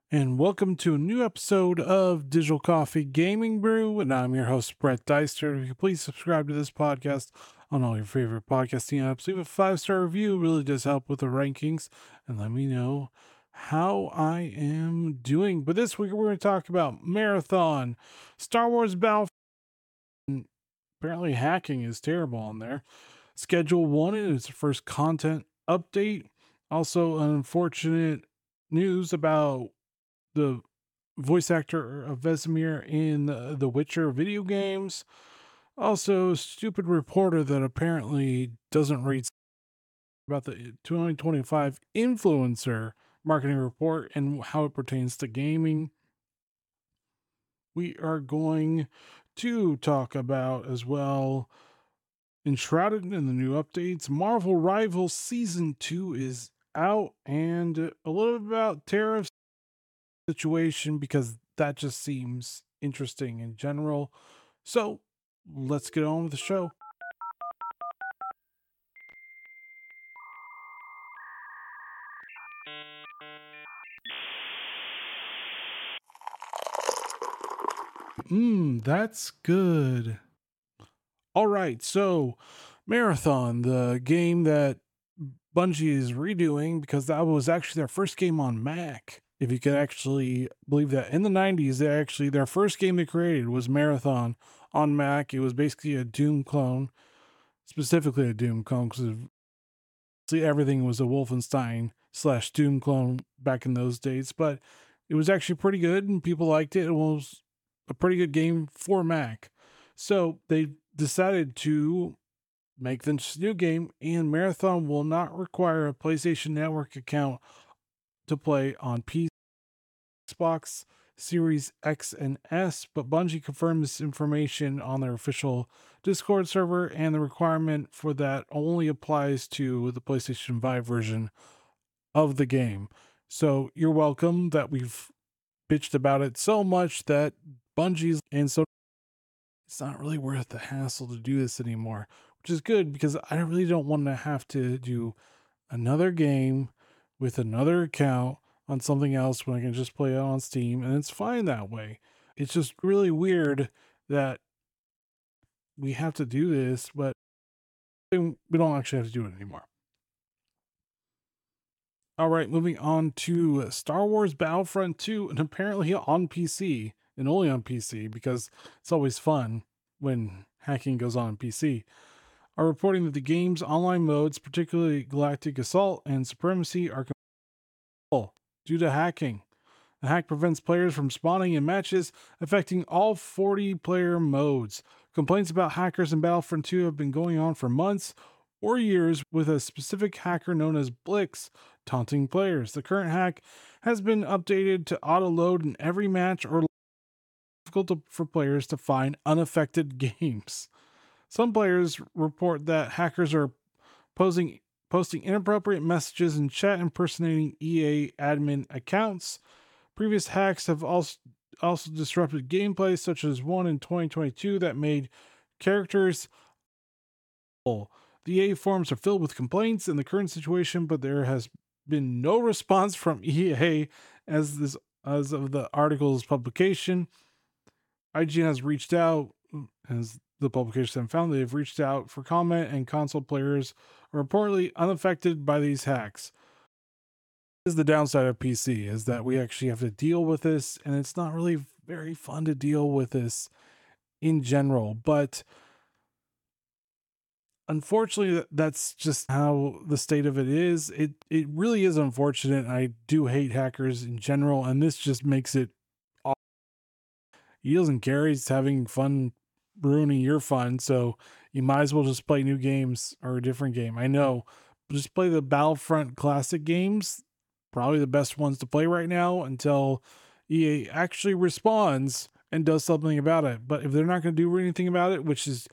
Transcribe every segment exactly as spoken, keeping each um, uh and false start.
And welcome to a new episode of Digital Coffee Gaming Brew. And I'm your host, Brett Deister. If you please subscribe to this podcast on all your favorite podcasting apps, leave a five star review. It really does help with the rankings. And let me know how I am doing. But this week, we're going to talk about Marathon, Star Wars Battlefront. Apparently, hacking is terrible on there. Schedule one is the first content update. Also, unfortunate news about the voice actor of Vesemir in the, the Witcher video games. Also, stupid reporter that apparently doesn't read about the twenty twenty-five influencer marketing report and how it pertains to gaming. We are going to talk about as well Enshrouded in the new updates. Marvel Rivals Season two is out, and a little bit about tariffs situation because that just seems interesting in general. So let's get on with the show. Mmm, that's good. All right, so Marathon, the game that Bungie is redoing because that was actually their first game on Mac. If you could actually believe that, in the nineties, they actually their first game they created was Marathon on Mac. It was basically a Doom clone, specifically a Doom clone, because everything was a Wolfenstein slash Doom clone back in those days. But it was actually pretty good, and people liked it. It was a pretty good game for Mac. So they decided to make this new game, and Marathon will not require a PlayStation Network account to play on P C, Xbox Series X and S, but Bungie confirmed this information on their official Discord server, and the requirement for that only applies to the PlayStation five version of the game. So you're welcome that we've bitched about it so much that Bungie's, and so it's not really worth the hassle to do this anymore, which is good because I really don't want to have to do another game with another account on something else when I can just play it on Steam, and it's fine that way. It's just really weird that we have to do this, but we don't actually have to do it anymore. All right, moving on to Star Wars Battlefront two, and apparently on P C, and only on P C because it's always fun when hacking goes on P C, are reporting that the game's online modes, particularly Galactic Assault and Supremacy, are compatible due to hacking. The hack prevents players from spawning in matches, affecting all forty player modes. Complaints about hackers in Battlefront two have been going on for months or years, with a specific hacker known as Blix taunting players. The current hack has been updated to auto-load in every match or difficult for players to find unaffected games. Some players report that hackers are posing posting inappropriate messages in chat impersonating E A admin accounts. Previous hacks have also also disrupted gameplay, such as one in twenty twenty-two that made characters. The E A forums are filled with complaints in the current situation, but there has been no response from E A as this as of the article's publication. I G N has reached out, as the publication found they've reached out for comment, and console players are reportedly unaffected by these hacks. This is the downside of P C, is that we actually have to deal with this, and it's not really very fun to deal with this in general, but unfortunately that's just how the state of it is. It it really is unfortunate. I do hate hackers in general, and this just makes it awful. He doesn't care. He's having fun ruining your fun, so you might as well just play new games or a different game. I know, but just play the Battlefront classic games, probably the best ones to play right now until E A actually responds and does something about it. But if they're not going to do anything about it, which is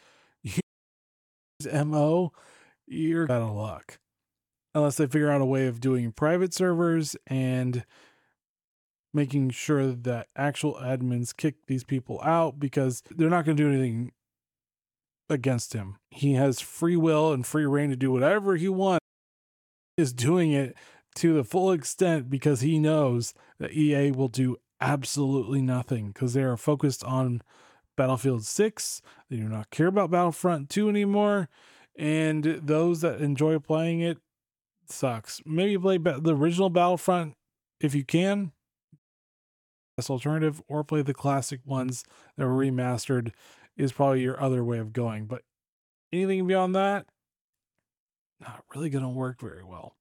M O, you're out of luck. Unless they figure out a way of doing private servers and making sure that actual admins kick these people out, because they're not going to do anything against him. He has free will and free reign to do whatever he wants. He is doing it to the full extent because he knows that E A will do absolutely nothing because they are focused on Battlefield six. They do not care about Battlefront two anymore. And those that enjoy playing it, sucks. Maybe play the original Battlefront if you can, best alternative, or play the classic ones that were remastered is probably your other way of going. But anything beyond that, not really going to work very well.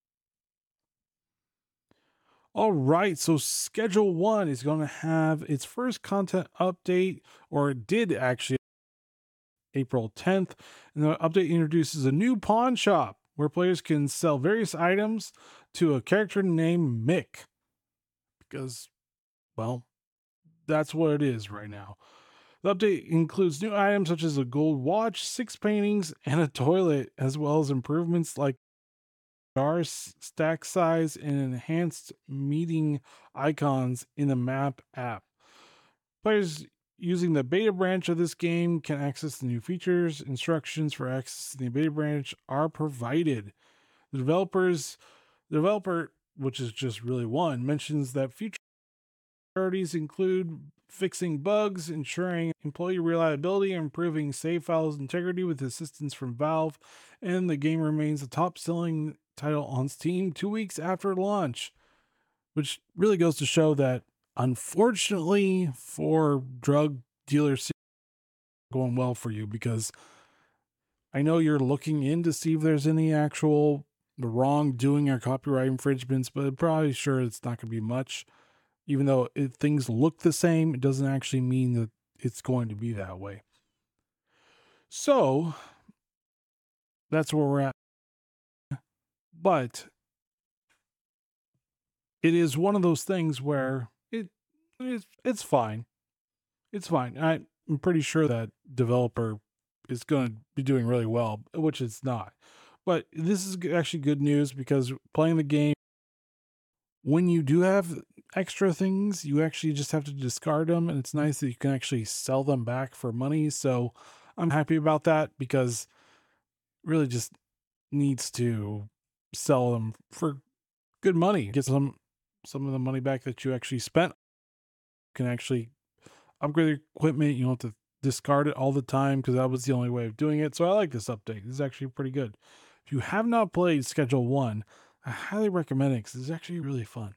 All right, so Schedule One is going to have its first content update, or it did actually, April tenth. And the update introduces a new pawn shop where players can sell various items to a character named Mick. Because, well, that's what it is right now. The update includes new items such as a gold watch, six paintings, and a toilet, as well as improvements like jar stack size and enhanced meeting icons in the map app. Players using the beta branch of this game can access the new features. Instructions for accessing the beta branch are provided. The developers, the developer, which is just really one, mentions that future priorities include fixing bugs, ensuring employee reliability, improving save files integrity with assistance from Valve, and the game remains the top-selling title on Steam two weeks after launch, which really goes to show that, unfortunately, for drug dealers, going well for you, because I know you're looking in to see if there's any actual wrongdoing or copyright infringements, but probably sure it's not going to be much. Even though it, things look the same, it doesn't actually mean that it's going to be that way. So that's where we're at. But it is one of those things where it it's, it's fine. It's fine. I, I'm pretty sure that developer is going to be doing really well, which it's not. But this is actually good news because playing the game, when you do have extra things, you actually just have to discard them, and it's nice that you can actually sell them back for money. So I'm happy about that because really just needs to sell them for good money. Get some some of the money back that you actually spent. You can actually upgrade your equipment. You don't have to discard it all the time because that was the only way of doing it. So I like this update. This is actually pretty good. If you have not played Schedule One, I highly recommend it because it's actually really fun.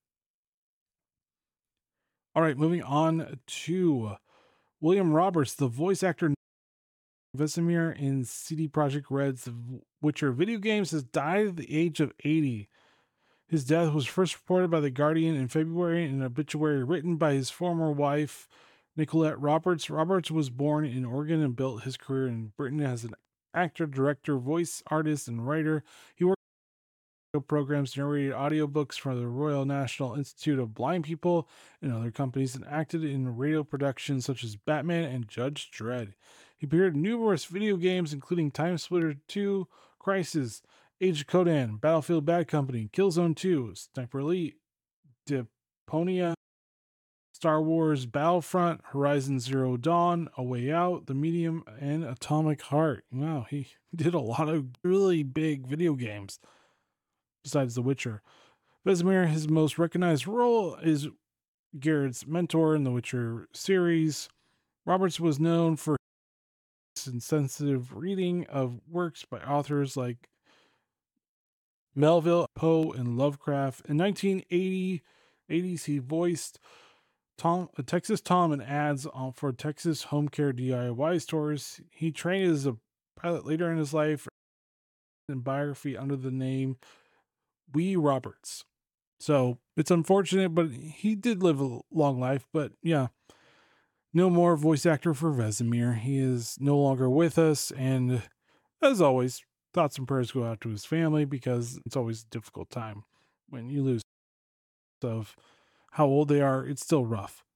All right, moving on to William Roberts, the voice actor Vesemir in C D Projekt Red's The Witcher video games, has died at the age of eighty. His death was first reported by The Guardian in February in an obituary written by his former wife, Nicolette Roberts. Roberts was born in Oregon and built his career in Britain as an actor, director, voice artist, and writer. He worked programs, narrated audiobooks for the Royal National Institute of Blind People and other companies, and acted in radio productions such as Batman and Judge Dredd. He appeared in numerous video games, including Time Splitter two, Crysis, Age of Codan, Battlefield Bad Company, Killzone two, Sniper Elite, Deponia, Star Wars Battlefront, Horizon Zero Dawn, A Way Out, The Medium, and Atomic Heart. Wow, he did a lot of really big video games besides The Witcher. Vesemir, his most recognized role is Geralt's mentor in the Witcher series. Roberts was known for his insensitive reading of works by authors like Melville, Poe, and Lovecraft. In nineteen eighties, he voiced Tom, Texas Tom in ads for Texas Home Care D I Y stores. He trained as a pilot later in his life in biography under the name Wee Roberts. So it's unfortunate, but he did live a long life. But yeah, no more voice actor for Vesemir. He is no longer with us. And as always, thoughts and prayers go out to his family because it's always a difficult time when you lose of how old they are. It's still rough.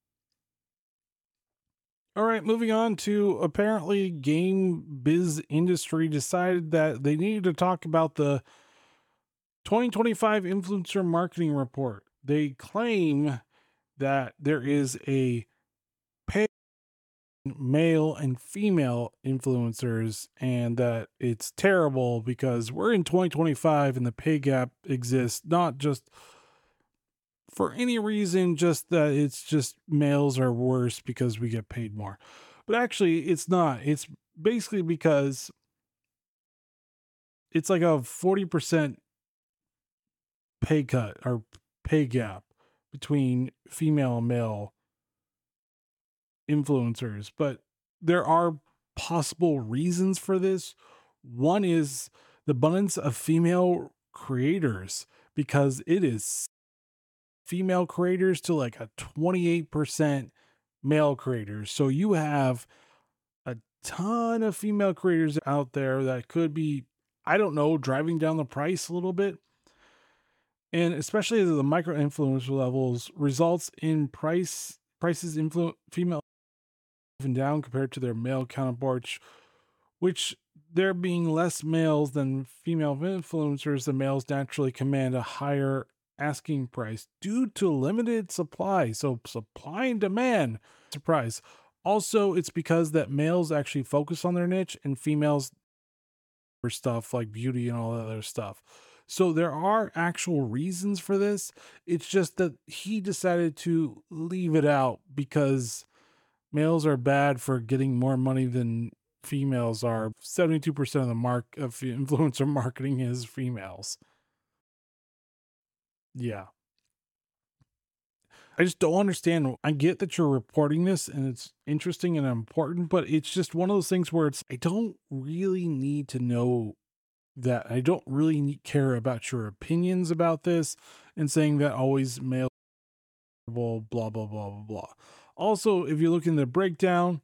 All right, moving on to apparently Game Biz Industry decided that they needed to talk about the twenty twenty-five Influencer Marketing Report. They claim that there is a pay male and female influencers, and that it's terrible because we're in twenty twenty-five and the pay gap exists not just for any reason, just that it's just males are worse because we get paid more. But actually, it's not. It's basically because it's like a forty percent pay cut or pay gap between female and male influencers. But there are possible reasons for this. One is the abundance of female creators, because it is female creators to like a twenty-eight percent male creators. So you have a ton of female creators out there that could be, I don't know, driving down the price a little bit. And especially as the micro influencer levels results in price prices influ- female even down compared to their male counterparts, which there being less males than female influencers, the males naturally command a higher asking price due to limited supply. So supply and demand, surprise. Also, it's because that males actually focus on their niche and females for stuff like beauty and all that other stuff. So there are actual reasons for this. It's just that he decided to leave it out because males are bad for getting more money than females are. seventy-two percent of the mark of influencer marketing is females. Yeah. I just don't understand. I get that you're reporting this and it's interesting and important, but it's just one of those things where it's, I don't really need to know that. I don't really need, care about your opinions about this and saying that always male, blah, blah, blah, blah, blah. Also, if you look in the breakdown,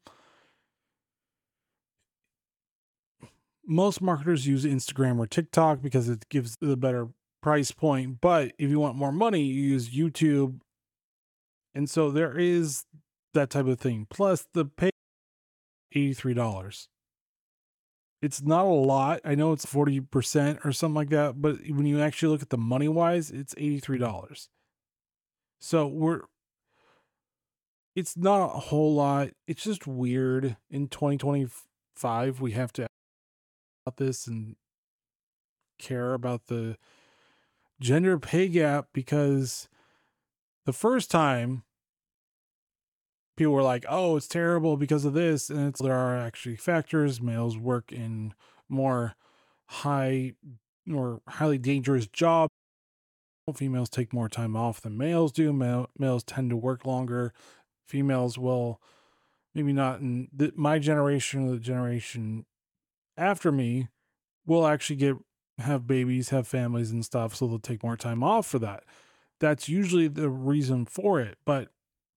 most marketers use Instagram or TikTok because it gives the better price point. But if you want more money, you use YouTube. And so there is that type of thing. Plus, the pay eighty-three dollars. It's not a lot. I know it's forty percent or something like that. But when you actually look at the money wise, it's eighty-three dollars. So we're, it's not a whole lot. It's just weird. In twenty twenty-five, we have to about this and care about the gender pay gap, because the first time people were like, oh, it's terrible because of this. And it's, there are actually factors. Males work in more high or highly dangerous jobs. Females take more time off than males do. Male, males tend to work longer. Females will, maybe not in the, my generation or the generation after me, will actually get, have babies, have families and stuff. So they'll take more time off for that. That's usually the reason for it. But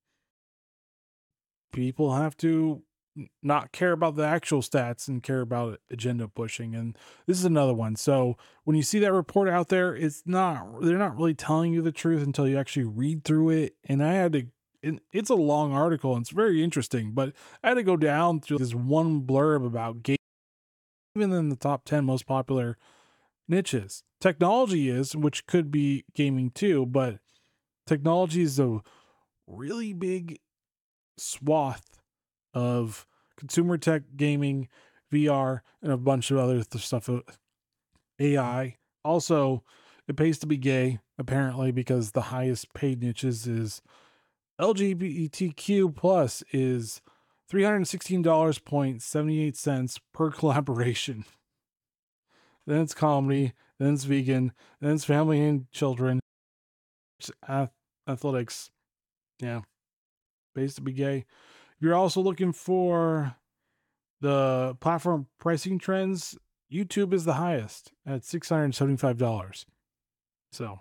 people have to not care about the actual stats and care about agenda pushing. And this is another one. So when you see that report out there, it's not, they're not really telling you the truth until you actually read through it. And I had to, it, it's a long article and it's very interesting, but I had to go down through this one blurb about game, even in the top ten most popular niches. Technology is, which could be gaming too, but technology is a really big swath of consumer tech, gaming, V R, and a bunch of other th- stuff. A I. Also, it pays to be gay, apparently, because the highest paid niches is L G B T Q plus is three hundred sixteen dollars and seventy-eight cents per collaboration. Then it's comedy, then it's vegan, then it's family and children, ath- athletics. Yeah, pays to be gay. You're also looking for the platform pricing trends. YouTube is the highest at six hundred seventy-five dollars. So,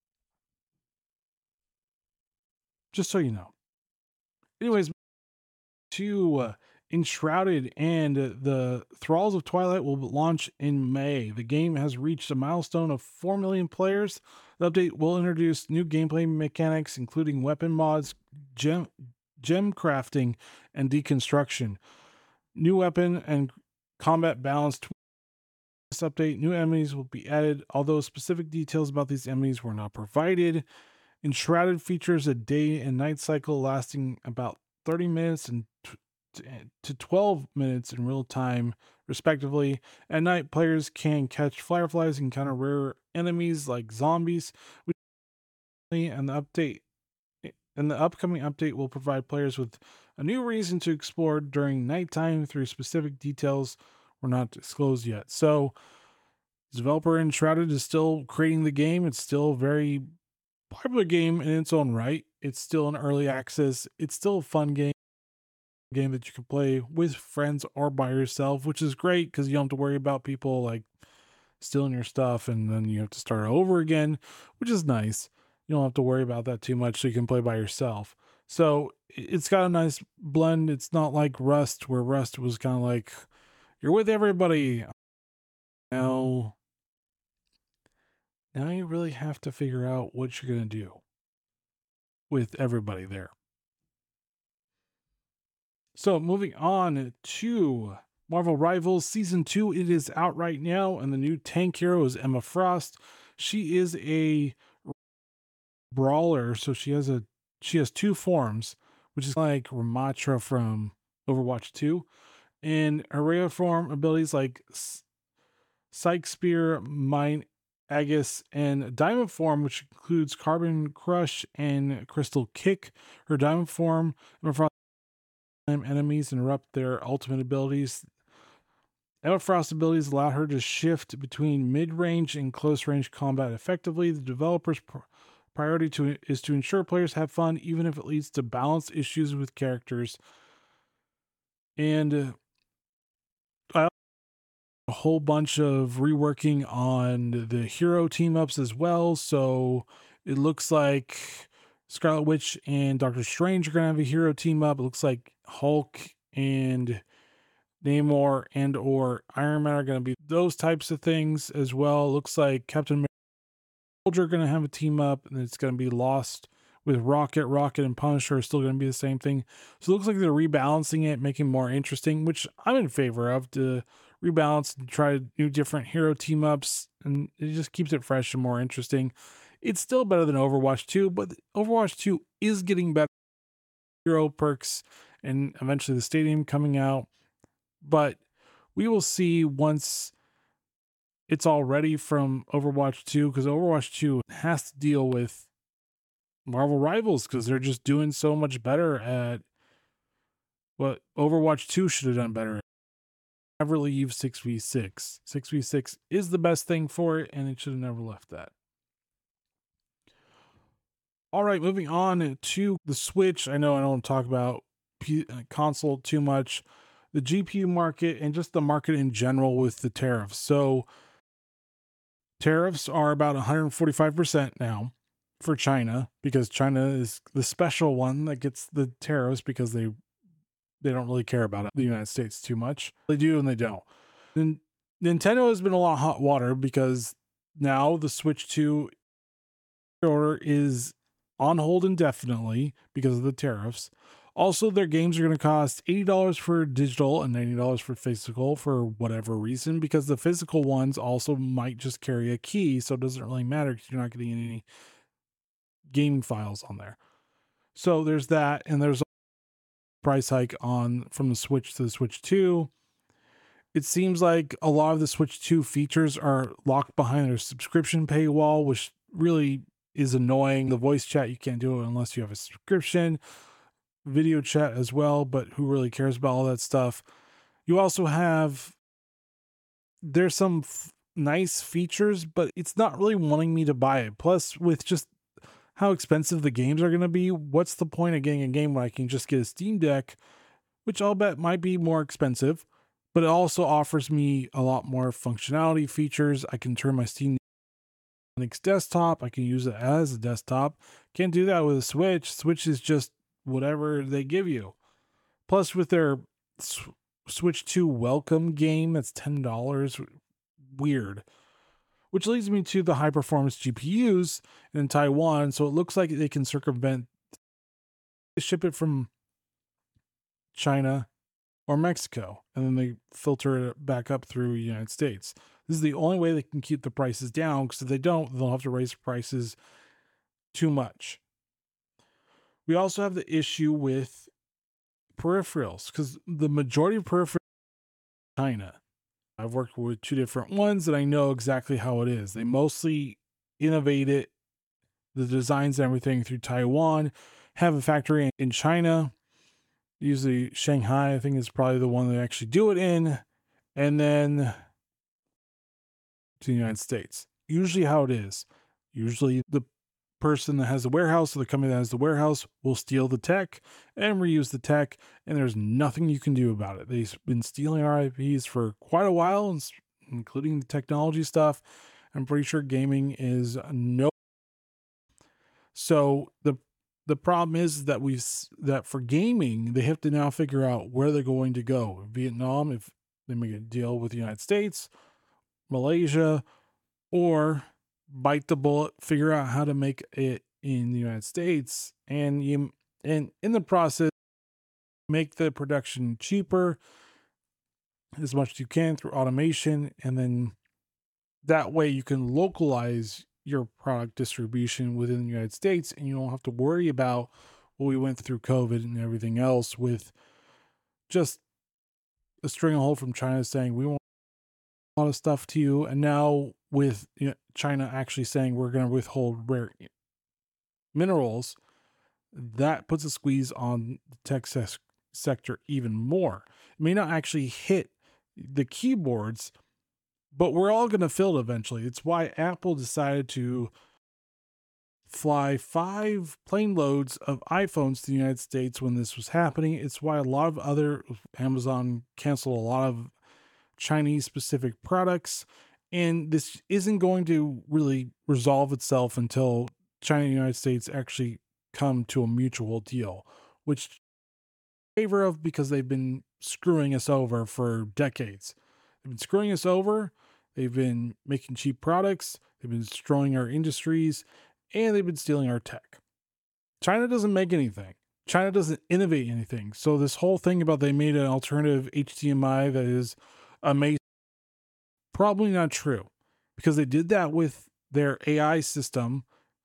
just so you know. Anyways, to uh, Enshrouded and uh, the Thralls of Twilight will launch in May. The game has reached a milestone of four million players. The update will introduce new gameplay mechanics, including weapon mods, gem, gem crafting, and deconstruction. New weapon and combat balance. This update, new enemies will be added, although specific details about these enemies were not provided. Enshrouded features a day and night cycle lasting about thirty minutes and t- to twelve minutes in real time, respectively. At night, players can catch fireflies and encounter rare enemies like zombies. And the update and the upcoming update will provide players with a new reason to explore during nighttime through specific details were not disclosed yet. So, developer Enshrouded is still creating the game. It's still a very popular game in its own right. It's still an early access. It's still a fun game. Game that you can play with friends or by yourself, which is great because you don't have to worry about people like stealing your stuff and then you have to start over again, which is nice. You don't have to worry about that too much, so you can play by yourself. So it's got a nice blend. It's not like Rust, where Rust was kind of like you're with everybody. Now, now you really have to figure out what you're gonna do with everybody there. So moving on to Marvel Rivals Season two, it is out right now, and the new tank hero is Emma Frost. She is a brawler, so she has a she has two forms, which is like Ramatra from Overwatch two, and her regular form abilities like Psych Spear, Mine Aegis, and Diamond form, which includes Carbon Crush and Crystal Kick. Her Diamond form, Emma Frost enemies interrupt their ultimate abilities. Emma Frost's abilities allow her to shift between mid-range and close-range combat effectively. The developer's pr- priority to, is to ensure players have fun, even if it leads to balance issues with characters. And uh, I also have a whole bunch of reworking on the hero team-ups as well. So it looks like Scarlet Witch and Doctor Strange are going to have a hero team-up. It looks like Hulk and Namor and or Iron Man are going to be those types of things as well. Looks like Captain America Soldier are going to have a team up, and it's going to be Lost with Rocket. Rocket and Punisher are still going to be the same thing. So it looks like they're rebalancing it, making it more interesting, which I'm in favor of, to rebalance and try new different hero team ups, and it just keeps it fresh and more interesting. It's still better than Overwatch two, but Overwatch two is getting better. Hero perks and eventually the stadium coming out. But we will see once it's all ready from Overwatch two, because Overwatch two has to deal with Marvel Rivals because they're just doing so much better at what Overwatch two should have done better. Never leave six v six. six v six is the best thing for it, and it should have never left that. All right, moving on to the Switch. I know I don't talk about P- console too much. The G P U market and just the market in general with the tariffs. So tariffs are about one hundred forty-five percent now for China, because China is the special one that gets the tariffs because they they don't really care about it, the United States too much. They do and they don't. And Nintendo has been a lot of hot water because now the Switch two order is on hold indefinitely because of the tariffs. Also, their games are going to cost eighty dollars for digital and ninety dollars for physical for whatever reason, because the physical ones also might just carry a key, so it doesn't really matter because you're not getting any gaming files on there. So there's that, and there's a price hike on from the Switch to the Switch two. It seems like a lot of the Switch two features are locked behind their subscription paywall, which really is annoying. The voice chat, you can't do it unless you have a subscription. Video chat as well, but who really cares about all that stuff? You also have, there's some f- nice features, but it's not really wanting me to buy it. Plus, with just how expensive the games are going to be, what's the point of getting a game when I can just get a Steam Deck, which I'll bet might be more expensive, but it also offers me a lot more functionality features. I can turn my Steam Linux desktop, I can use it as a desktop. Can't do that with a Switch. Switch is just whatever they give you. Plus, with their S- Switch two welcome game, that's ten dollars. Weird. Which leads me to the high performance G P Us in Taiwan. So it looks like they can circumvent, ship it from China or Mexico, and then they filter it back up through the United States. This is the only way they can keep the prices down, because if they don't, they'll have to raise prices too much. We also have the issue with peripherals, because the majority of peripherals are China. I've worked with two different ones and I know exactly how it is. They mostly innovate it, the designs and everything, through Taiwan, have a factory in China, usually Shanghai, I think, is probably the one they actually do it in, and then to the United States. Usually how it is. Usually the person that has the warehouse or the company that has the warehouse will steal the tech and reuse the tech, and there's nothing you can do about it. They've been stealing our I Ps for quite a while, including the technology stuff. I'm pretty sure gaming is no. So the the problem is that we that for gaming, they have to now figure out where they're going to go. Vietnam, if they make a deal with the United States, Malaysia, or bite the bullet, figure out how to make it in the United States, and you and in the process make the production cheaper as much as you can through automation, and then that way you can localize your product distribution within the United States, and you don't have to worry about what we went through COVID and everything else with just a stranglehold from China saying we want a lot of stuff to you, and now with, you know, China actually saying we're going to withhold rare minerals, that puts a squeeze on the tech ses- sector even more. It may not actually hit the keyboards, but we're all going to feel it eventually. It's why Apple decided to fly five plane loads of iPhones to the United States when this was happening. It's why a lot of other, Amazon canceled a lot of Chinese specific products. And this isn't going to really resolve itself until China and the United States actually come to a mutual deal, which I'm in favor of, because they've been screwing us over for decades. They've been screwing us over. They've been making cheap products. They've been destroying our industries, and they've been stealing our tech. China doesn't make anything. China doesn't innovate anything. So this whole thing about they made an alternative H D M I that is amazing, probably not true, because they did that with their A I system,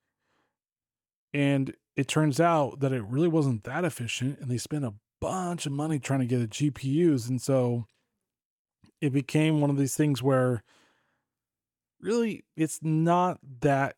and it turns out that it really wasn't that efficient, and they spent a bunch of money trying to get the G P Us, and so it became one of these things where really it's not that.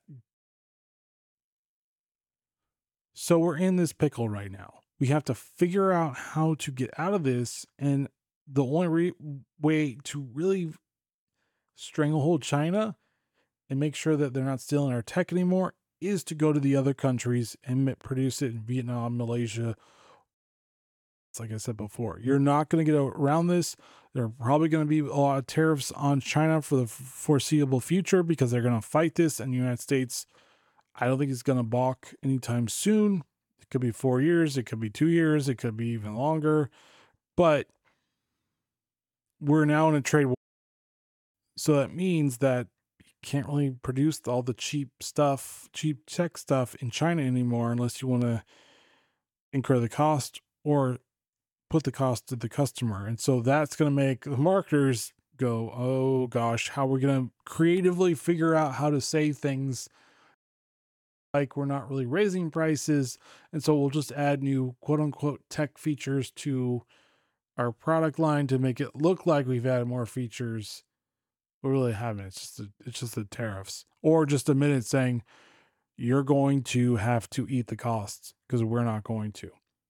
So we're in this pickle right now. We have to figure out how to get out of this, and the only re- way to really stranglehold China and make sure that they're not stealing our tech anymore is to go to the other countries and produce it in Vietnam, Malaysia. It's like I said before, you're not going to get around this. There are probably going to be a lot of tariffs on China for the foreseeable future, because they're going to fight this, and the United States, I don't think it's going to balk anytime soon. It could be four years. It could be two years. It could be even longer. But we're now in a trade war. So that means that you can't really produce all the cheap stuff, cheap tech stuff in China anymore, unless you want to incur the cost or put the cost to the customer. And so that's going to make the marketers go, oh gosh, how are we going to creatively figure out how to say things like we're not really raising prices, and so we'll just add new quote unquote tech features to our product line to make it look like we've added more features. We really haven't. It's just the, it's just the tariffs, or just admit it, saying you're going to have to eat the costs because we're not going to.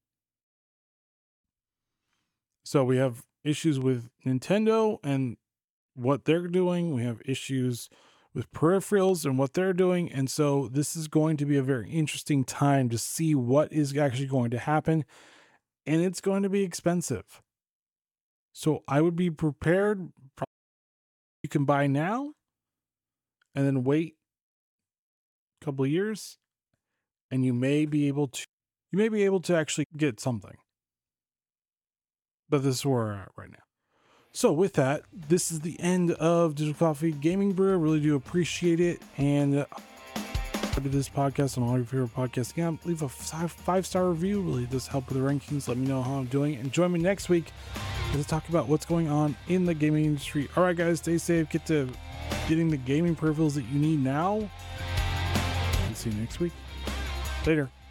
So we have issues with Nintendo and what they're doing. We have issues with peripherals and what they're doing. And so this is going to be a very interesting time to see what is actually going to happen. And it's going to be expensive. So I would be prepared. You can buy now and then wait a couple of years, and you may be able to, you may be able to actually get something. But this is where we're at right now. So with that, this is the end of Digital Coffee Gaming Brew. I really do appreciate it. And uh, to this podcast on all your favorite podcasts. Again, leave a five-star review. Really does help with the rankings. Let me know how I'm doing. And join me next week to talk about what's going on in the gaming industry. All right, guys, stay safe. Get to getting the gaming peripherals that you need now. And see you next week. Later.